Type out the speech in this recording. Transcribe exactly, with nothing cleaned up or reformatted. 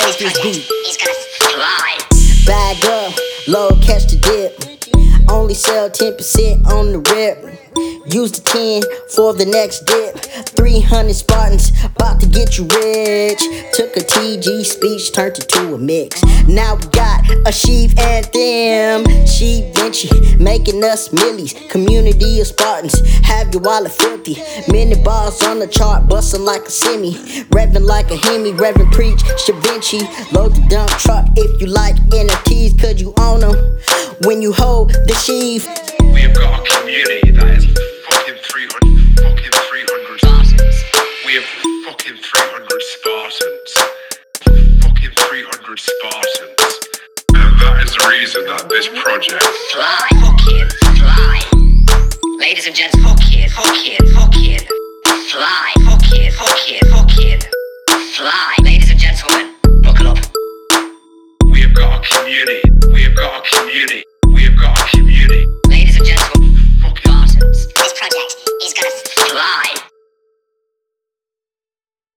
knows this beat. He's gonna fly. Bag up, low, catch the dip. Only sell ten percent on the rip. Use the ten for the next dip. three hundred Spartans, about to get you rich. Took a T G speech, turned it to a mix. Now we got a sheaf anthem. Sheep Vinci, making us millies. Community of Spartans, have your wallet filthy. Many bars on the chart, bustin' like a semi. Revving like a Hemi, Reverend Preach, Shavinci. Load the dump truck if you like N F Ts, cause you own them when you hold the sheaf. We have got a community that is fucking three hundred, fucking three hundred Spartans. We have fucking three hundred Spartans. Fucking three hundred Spartans. And that is the reason that this project... Fly, fuck it, fly. Ladies and gents, fuck it, fuck it, fuck it. Fly, fuck it, fuck it, fuck it. Fly, ladies and gentlemen, buckle up. We have got a community. We have got a community.